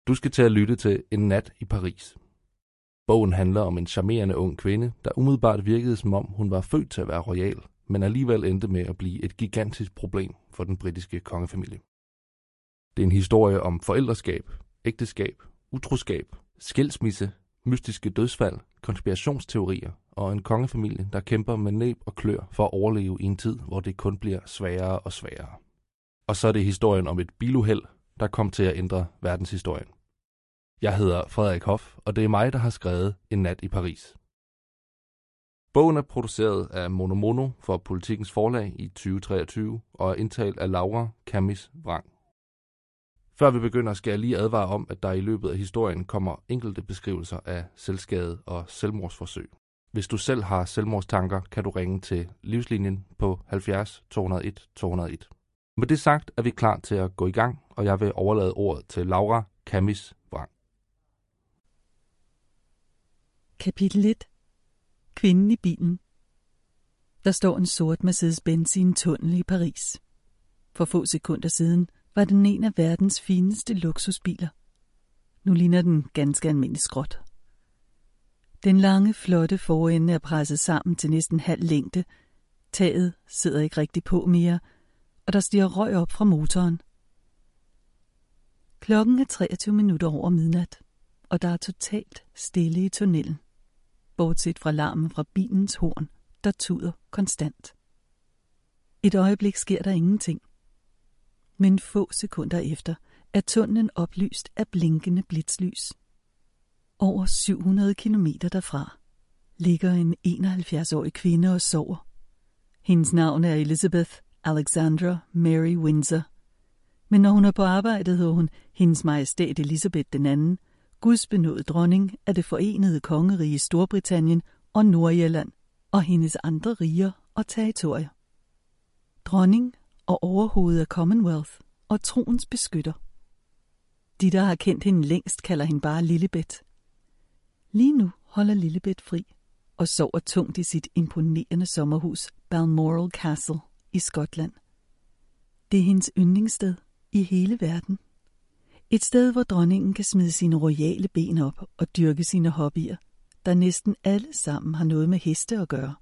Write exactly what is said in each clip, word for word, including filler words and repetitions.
Du skal til at lytte til En nat i Paris. Bogen handler om en charmerende ung kvinde, der umiddelbart virkede som om hun var født til at være royal, men alligevel endte med at blive et gigantisk problem for den britiske kongefamilie. Det er en historie om forældreskab, ægteskab, utroskab, skilsmisse, mystiske dødsfald, konspirationsteorier og en kongefamilie, der kæmper med næb og klør for at overleve i en tid, hvor det kun bliver sværere og sværere. Og så er det historien om et biluheld, der kom til at ændre verdenshistorien. Jeg hedder Frederik Hoff, og det er mig, der har skrevet En nat i Paris. Bogen er produceret af Mono Mono for Politikens Forlag i tyve treogtyve og er indtalt af Laura Camis Wrang. Før vi begynder, skal jeg lige advare om, at der i løbet af historien kommer enkelte beskrivelser af selvskade og selvmordsforsøg. Hvis du selv har selvmordstanker, kan du ringe til Livslinjen på halvfjerds to nul et to nul et. Med det sagt er vi klar til at gå i gang, og jeg vil overlade ordet til Laura Camis Wrang. Kapitel et. Kvinden i bilen. Der står en sort Mercedes-Benz i en tunnel i Paris. For få sekunder siden var den en af verdens fineste luksusbiler. Nu ligner den ganske almindelig skrot. Den lange, flotte forende er presset sammen til næsten halv længde. Taget sidder ikke rigtig på mere, og der stiger røg op fra motoren. Klokken er treogtyve minutter over midnat, og der er totalt stille i tunnelen. Bortset fra larmen fra bilens horn, der tuder konstant. Et øjeblik sker der ingenting. Men få sekunder efter er tunnelen oplyst af blinkende blitzlys. Over syv hundrede kilometer derfra ligger en enoghalvfjerds-årig kvinde og sover. Hendes navn er Elizabeth Alexandra Mary Windsor. Men når hun er på arbejdet, hedder hun Hendes Majestæt Elizabeth den anden, Guds benådede dronning af det forenede kongerige Storbritannien og Nordirland og hendes andre riger og territorier. Dronning og overhoved af Commonwealth og troens beskytter. De, der har kendt hende længst, kalder hende bare Lilibet. Lige nu holder Lilibet fri og sover tungt i sit imponerende sommerhus Balmoral Castle i Skotland. Det er hendes yndlingssted i hele verden. Et sted, hvor dronningen kan smide sine royale ben op og dyrke sine hobbyer, der næsten alle sammen har noget med heste at gøre.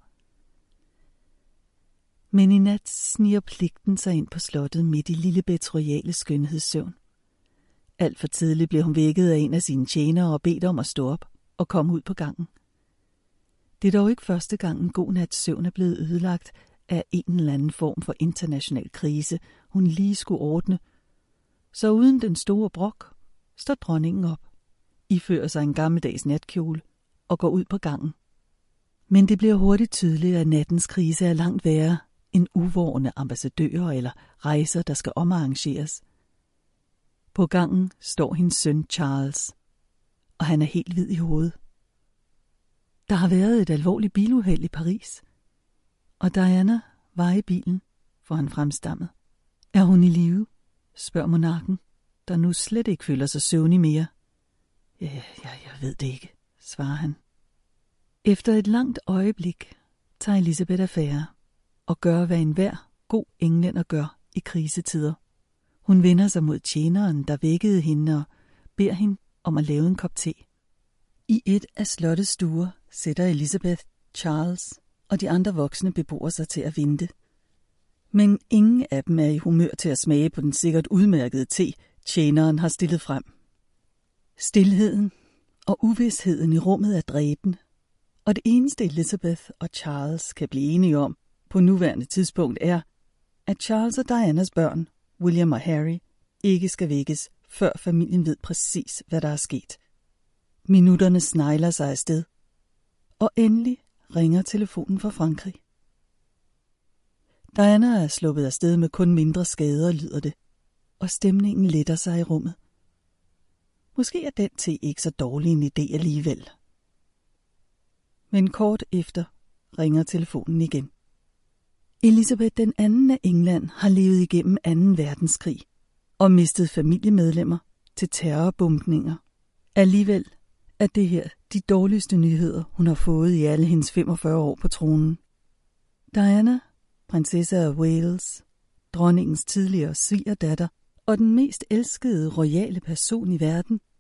Men i nat sniger pligten sig ind på slottet midt i Lilibets royale skønhedssøvn. Alt for tidligt blev hun vækket af en af sine tjenere og bedt om at stå op og komme ud på gangen. Det er dog ikke første gang en god nats søvn er blevet ødelagt af en eller anden form for international krise, hun lige skulle ordne. Så uden den store brok, står dronningen op, ifører sig en gammeldags natkjole og går ud på gangen. Men det bliver hurtigt tydeligt, at nattens krise er langt værre end uvorne ambassadører eller rejser, der skal omarrangeres. På gangen står hendes søn Charles, og han er helt hvid i hovedet. Der har været et alvorligt biluheld i Paris, og Diana var i bilen, for han fremstammet. Er hun i live? Spørger monarken, der nu slet ikke føler sig søvnig mere. Ja, ja, jeg ved det ikke, svarer han. Efter et langt øjeblik tager Elizabeth affære og gør, hvad enhver god englænder gør i krisetider. Hun vender sig mod tjeneren, der vækkede hende og beder hende om at lave en kop te. I et af slottets stuer sætter Elizabeth, Charles og de andre voksne beboere sig til at vente. Men ingen af dem er i humør til at smage på den sikkert udmærkede te, tjeneren har stillet frem. Stilheden og uvidsheden i rummet er dræbende, og det eneste Elizabeth og Charles kan blive enige om på nuværende tidspunkt er, at Charles og Dianas børn, William og Harry, ikke skal vækkes, før familien ved præcis, hvad der er sket. Minutterne snegler sig afsted, og endelig ringer telefonen fra Frankrig. Diana er sluppet afsted med kun mindre skader, lyder det, og stemningen letter sig i rummet. Måske er den te ikke så dårlig en idé alligevel. Men kort efter ringer telefonen igen. Elizabeth den anden af England har levet igennem anden verdenskrig og mistet familiemedlemmer til terrorbombninger. Alligevel er det her de dårligste nyheder, hun har fået i alle hendes femogfyrre år på tronen. Diana, prinsesse af Wales, dronningens tidligere svigerdatter og den mest elskede royale person i verden